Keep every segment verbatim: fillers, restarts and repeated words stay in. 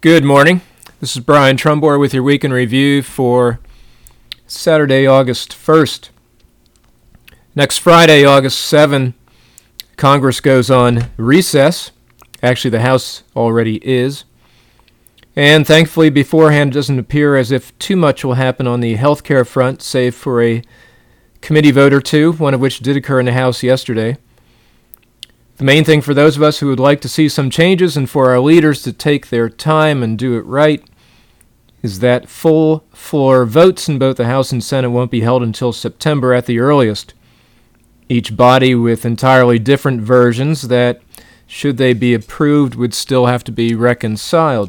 Good morning. This is Brian Trumbore with your Week in Review for Saturday, August first. Next Friday, August seventh, Congress goes on recess. Actually, the House already is. And thankfully, beforehand, it doesn't appear as if too much will happen on the health care front, save for a committee vote or two, one of which did occur in the House yesterday. The main thing for those of us who would like to see some changes and for our leaders to take their time and do it right is that full floor votes in both the House and Senate won't be held until September at the earliest. Each body with entirely different versions that, should they be approved, would still have to be reconciled.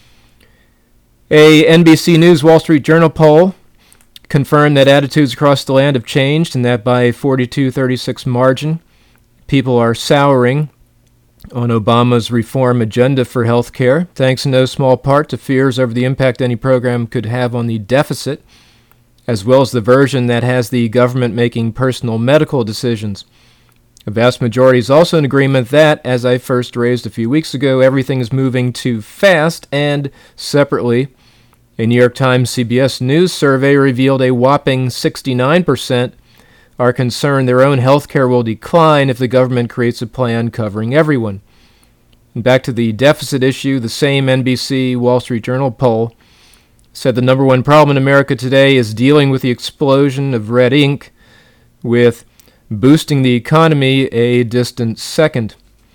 A N B C News Wall Street Journal poll confirmed that attitudes across the land have changed and that by a forty-two thirty-six margin, people are souring on Obama's reform agenda for health care, thanks in no small part to fears over the impact any program could have on the deficit, as well as the version that has the government making personal medical decisions. A vast majority is also in agreement that, as I first raised a few weeks ago, everything is moving too fast, and separately, a New York Times C B S News survey revealed a whopping sixty-nine percent are concerned their own health care will decline if the government creates a plan covering everyone. And back to the deficit issue, the same N B C Wall Street Journal poll said the number one problem in America today is dealing with the explosion of red ink, with boosting the economy a distant second.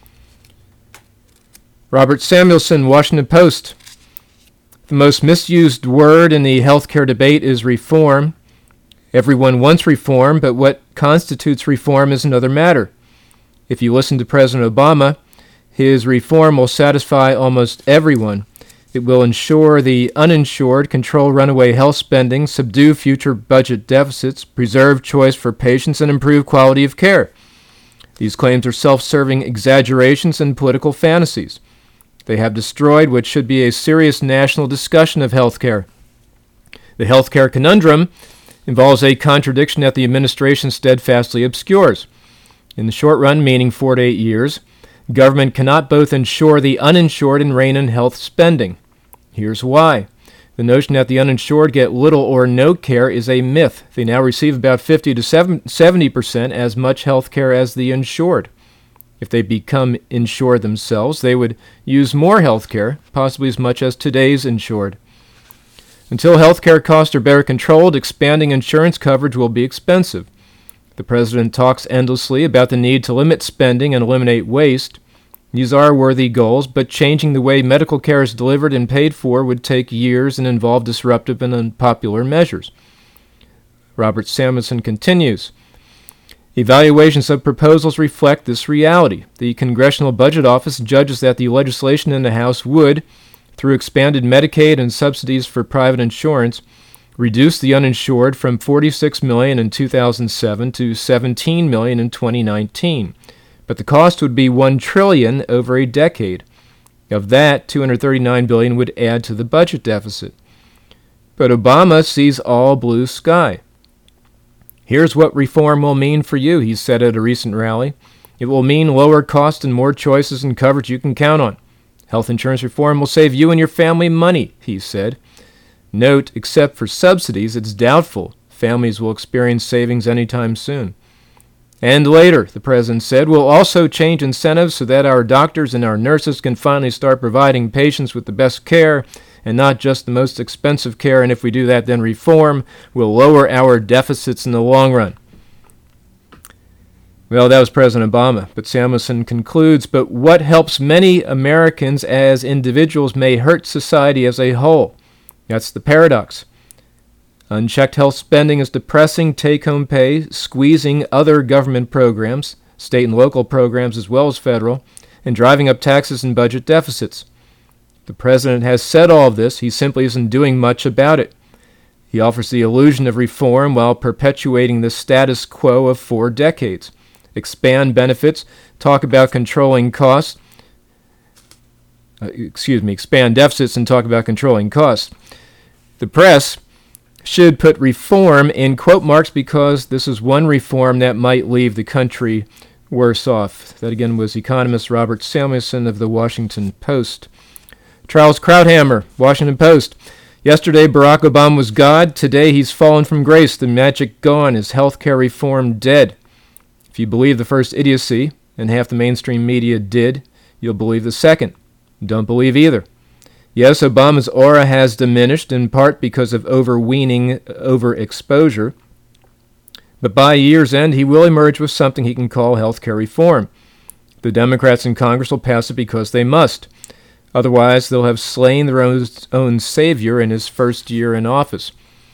Robert Samuelson, Washington Post. The most misused word in the healthcare debate is reform. Everyone wants reform, but what constitutes reform is another matter. If you listen to President Obama, his reform will satisfy almost everyone. It will ensure the uninsured, control runaway health spending, subdue future budget deficits, preserve choice for patients, and improve quality of care. These claims are self-serving exaggerations and political fantasies. They have destroyed what should be a serious national discussion of health care. The health care conundrum involves a contradiction that the administration steadfastly obscures. In the short run, meaning four to eight years, government cannot both ensure the uninsured and rein in health spending. Here's why. The notion that the uninsured get little or no care is a myth. They now receive about fifty to seventy percent as much health care as the insured. If they become insured themselves, they would use more health care, possibly as much as today's insured. Until healthcare costs are better controlled, expanding insurance coverage will be expensive. The president talks endlessly about the need to limit spending and eliminate waste. These are worthy goals, but changing the way medical care is delivered and paid for would take years and involve disruptive and unpopular measures. Robert Samuelson continues. Evaluations of proposals reflect this reality. The Congressional Budget Office judges that the legislation in the House would, through expanded Medicaid and subsidies for private insurance, reduce the uninsured from forty-six million in two thousand seven to seventeen million in twenty nineteen. But the cost would be one trillion dollars over a decade. Of that, two hundred thirty-nine billion dollars would add to the budget deficit. But Obama sees all blue sky. Here's what reform will mean for you, he said at a recent rally. It will mean lower cost and more choices and coverage you can count on. Health insurance reform will save you and your family money, he said. Note, except for subsidies, it's doubtful families will experience savings anytime soon. And later, the president said, we'll also change incentives so that our doctors and our nurses can finally start providing patients with the best care and not just the most expensive care. And if we do that, then reform will lower our deficits in the long run. Well, that was President Obama, but Samuelson concludes, but what helps many Americans as individuals may hurt society as a whole. That's the paradox. Unchecked health spending is depressing take-home pay, squeezing other government programs, state and local programs as well as federal, and driving up taxes and budget deficits. The president has said all of this, he simply isn't doing much about it. He offers the illusion of reform while perpetuating the status quo of four decades. Expand benefits, talk about controlling costs, uh, excuse me, expand deficits and talk about controlling costs. The press should put reform in quote marks because this is one reform that might leave the country worse off. That again was economist Robert Samuelson of the Washington Post. Charles Krauthammer, Washington Post. Yesterday, Barack Obama was God. Today, he's fallen from grace. The magic gone. Is health care reform dead? If you believe the first idiocy, and half the mainstream media did, you'll believe the second. Don't believe either. Yes, Obama's aura has diminished, in part because of overweening overexposure. But by year's end, he will emerge with something he can call health care reform. The Democrats in Congress will pass it because they must. Otherwise, they'll have slain their own, own savior in his first year in office.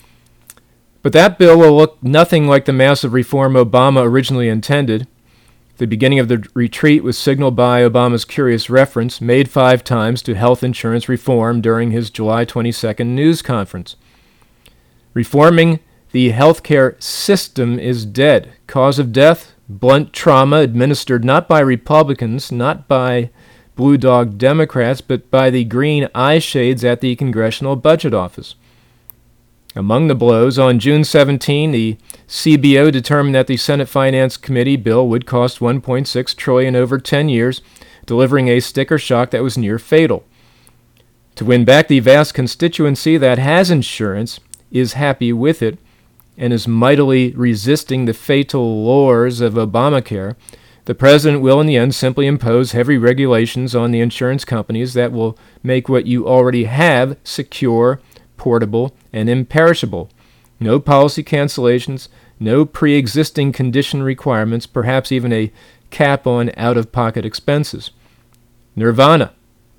But that bill will look nothing like the massive reform Obama originally intended. The beginning of the retreat was signaled by Obama's curious reference, made five times, to health insurance reform during his July twenty-second news conference. Reforming the healthcare system is dead. Cause of death? Blunt trauma administered not by Republicans, not by Blue Dog Democrats, but by the green eye shades at the Congressional Budget Office. Among the blows, on June seventeenth, the C B O determined that the Senate Finance Committee bill would cost one point six trillion dollars over ten years, delivering a sticker shock that was near fatal. To win back the vast constituency that has insurance, is happy with it, and is mightily resisting the fatal lures of Obamacare, the president will in the end simply impose heavy regulations on the insurance companies that will make what you already have secure, portable, and imperishable. No policy cancellations, no pre-existing condition requirements, perhaps even a cap on out-of-pocket expenses. Nirvana.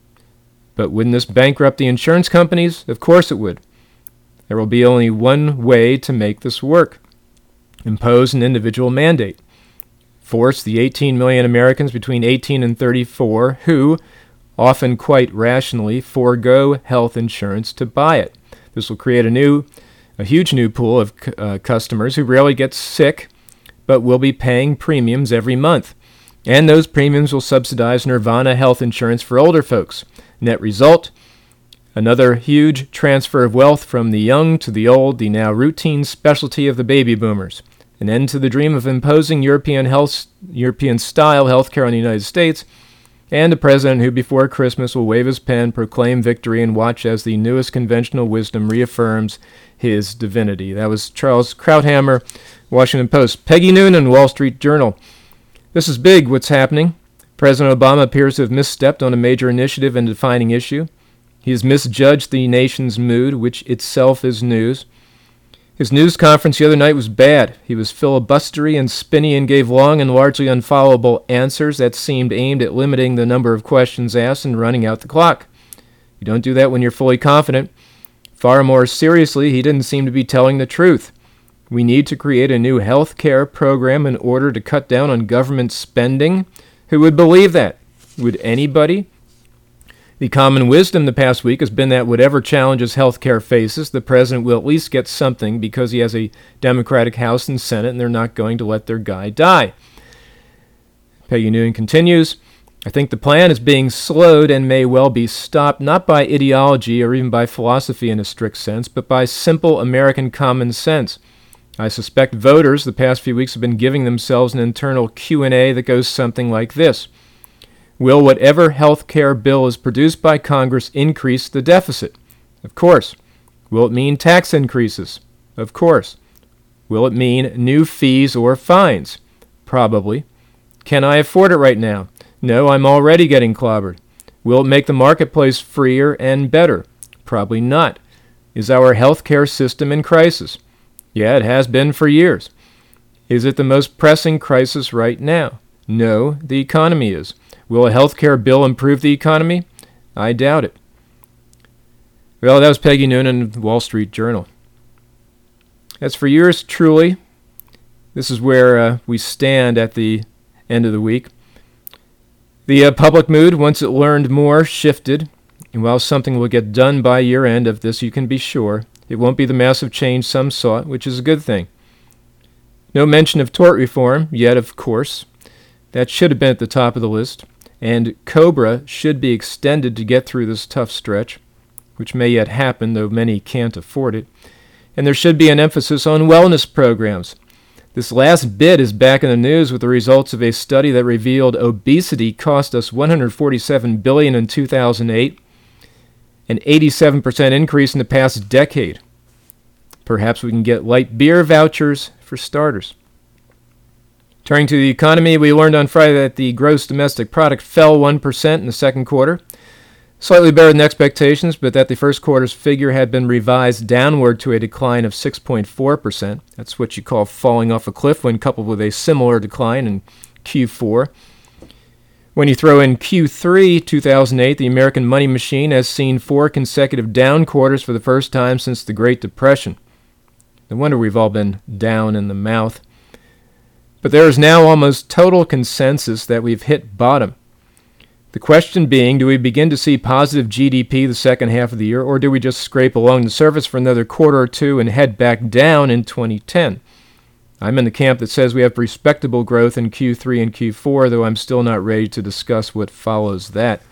But wouldn't this bankrupt the insurance companies? Of course it would. There will be only one way to make this work. Impose an individual mandate. Force the eighteen million Americans between eighteen and thirty-four who, often quite rationally, forego health insurance to buy it. This will create a new, a huge new pool of uh, customers who rarely get sick, but will be paying premiums every month. And those premiums will subsidize Nirvana health insurance for older folks. Net result, another huge transfer of wealth from the young to the old, the now routine specialty of the baby boomers. An end to the dream of imposing European health, European-style health care on the United States, and a president who before Christmas will wave his pen, proclaim victory, and watch as the newest conventional wisdom reaffirms his divinity. That was Charles Krauthammer, Washington Post. Peggy Noonan, Wall Street Journal. This is big, what's happening. President Obama appears to have misstepped on a major initiative and defining issue. He has misjudged the nation's mood, which itself is news. His news conference the other night was bad. He was filibustery and spinny and gave long and largely unfollowable answers that seemed aimed at limiting the number of questions asked and running out the clock. You don't do that when you're fully confident. Far more seriously, he didn't seem to be telling the truth. We need to create a new health care program in order to cut down on government spending. Who would believe that? Would anybody? The common wisdom the past week has been that whatever challenges health care faces, the president will at least get something because he has a Democratic House and Senate and they're not going to let their guy die. Peggy Noonan continues, I think the plan is being slowed and may well be stopped not by ideology or even by philosophy in a strict sense, but by simple American common sense. I suspect voters the past few weeks have been giving themselves an internal Q and A that goes something like this. Will whatever health care bill is produced by Congress increase the deficit? Of course. Will it mean tax increases? Of course. Will it mean new fees or fines? Probably. Can I afford it right now? No, I'm already getting clobbered. Will it make the marketplace freer and better? Probably not. Is our health care system in crisis? Yeah, it has been for years. Is it the most pressing crisis right now? No, the economy is. Will a health care bill improve the economy? I doubt it. Well, that was Peggy Noonan of the Wall Street Journal. As for yours truly, this is where uh, we stand at the end of the week. The uh, public mood, once it learned more, shifted. And while something will get done by year end, of this you can be sure, it won't be the massive change some sought, which is a good thing. No mention of tort reform yet, of course. That should have been at the top of the list. And COBRA should be extended to get through this tough stretch, which may yet happen, though many can't afford it. And there should be an emphasis on wellness programs. This last bit is back in the news with the results of a study that revealed obesity cost us one hundred forty-seven billion dollars in two thousand eight, an eighty-seven percent increase in the past decade. Perhaps we can get light beer vouchers for starters. Turning to the economy, we learned on Friday that the gross domestic product fell one percent in the second quarter. Slightly better than expectations, but that the first quarter's figure had been revised downward to a decline of six point four percent. That's what you call falling off a cliff when coupled with a similar decline in Q four. When you throw in Q three two thousand eight, the American money machine has seen four consecutive down quarters for the first time since the Great Depression. No wonder we've all been down in the mouth. But there is now almost total consensus that we've hit bottom. The question being, do we begin to see positive G D P the second half of the year, or do we just scrape along the surface for another quarter or two and head back down in twenty ten? I'm in the camp that says we have respectable growth in Q three and Q four, though I'm still not ready to discuss what follows that.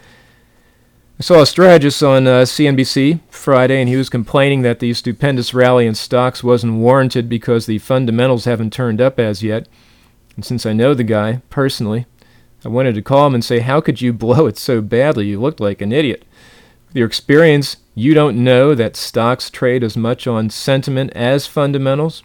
I saw a strategist on uh, C N B C Friday, and he was complaining that the stupendous rally in stocks wasn't warranted because the fundamentals haven't turned up as yet. And since I know the guy personally, I wanted to call him and say, how could you blow it so badly? You looked like an idiot. With your experience, you don't know that stocks trade as much on sentiment as fundamentals?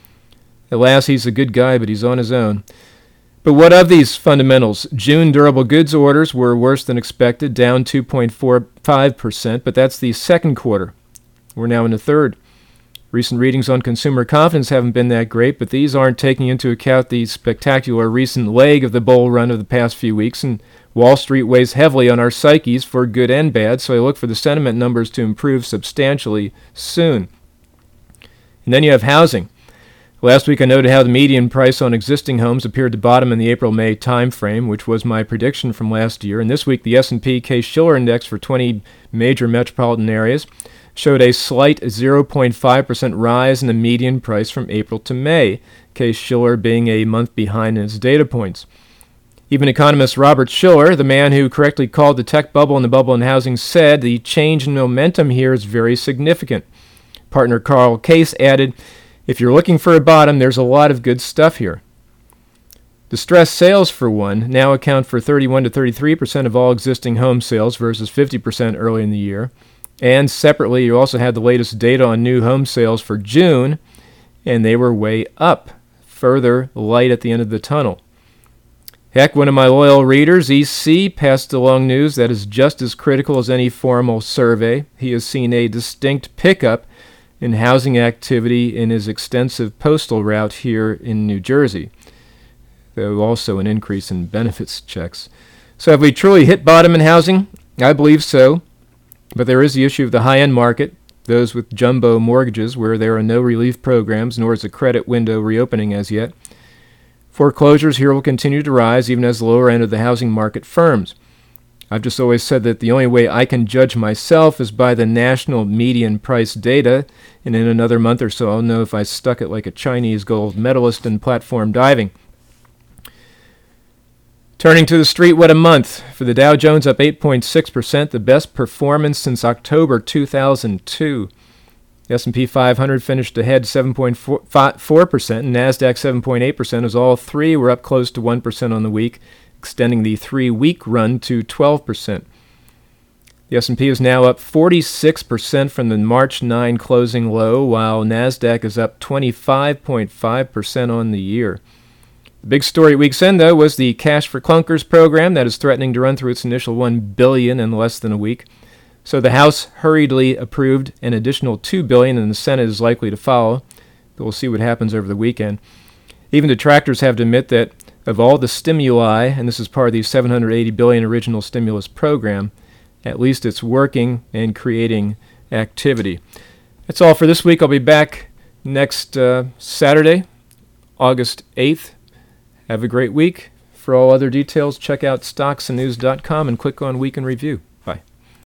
Alas, he's a good guy, but he's on his own. But what of these fundamentals? June durable goods orders were worse than expected, down two point four five percent, but that's the second quarter. We're now in the third. Recent readings on consumer confidence haven't been that great, but these aren't taking into account the spectacular recent leg of the bull run of the past few weeks, and Wall Street weighs heavily on our psyches for good and bad, so I look for the sentiment numbers to improve substantially soon. And then you have housing. Last week I noted how the median price on existing homes appeared to bottom in the April-May timeframe, which was my prediction from last year. And this week the S and P Case-Shiller Index for twenty major metropolitan areas showed a slight zero point five percent rise in the median price from April to May, Case-Shiller being a month behind in its data points. Even economist Robert Shiller, the man who correctly called the tech bubble and the bubble in housing, said the change in momentum here is very significant. Partner Carl Case added, if you're looking for a bottom, there's a lot of good stuff here. Distressed sales, for one, now account for thirty-one to thirty-three percent of all existing home sales versus fifty percent early in the year. And separately, you also had the latest data on new home sales for June, and they were way up. Further light at the end of the tunnel. Heck, one of my loyal readers, E C, passed along news that is just as critical as any formal survey. He has seen a distinct pickup in housing activity in his extensive postal route here in New Jersey, though also an increase in benefits checks. So have we truly hit bottom in housing? I believe so, but there is the issue of the high-end market, those with jumbo mortgages where there are no relief programs, nor is the credit window reopening as yet. Foreclosures here will continue to rise even as the lower end of the housing market firms. I've just always said that the only way I can judge myself is by the national median price data, and in another month or so I'll know if I stuck it like a Chinese gold medalist in platform diving. Turning to the street, what a month. For the Dow Jones, up eight point six percent, the best performance since October two thousand two. The S and P five hundred finished ahead seven point four percent, and NASDAQ seven point eight percent, as all three were up close to one percent on the week, extending the three-week run to twelve percent. The S and P is now up forty-six percent from the March ninth closing low, while NASDAQ is up twenty-five point five percent on the year. The big story at week's end, though, was the Cash for Clunkers program that is threatening to run through its initial one billion dollars in less than a week. So the House hurriedly approved an additional two billion dollars, and the Senate is likely to follow. But we'll see what happens over the weekend. Even detractors have to admit that of all the stimuli, and this is part of the seven hundred eighty billion dollars original stimulus program, at least it's working and creating activity. That's all for this week. I'll be back next uh, Saturday, August eighth. Have a great week. For all other details, check out stocks and news dot com and click on Week in Review.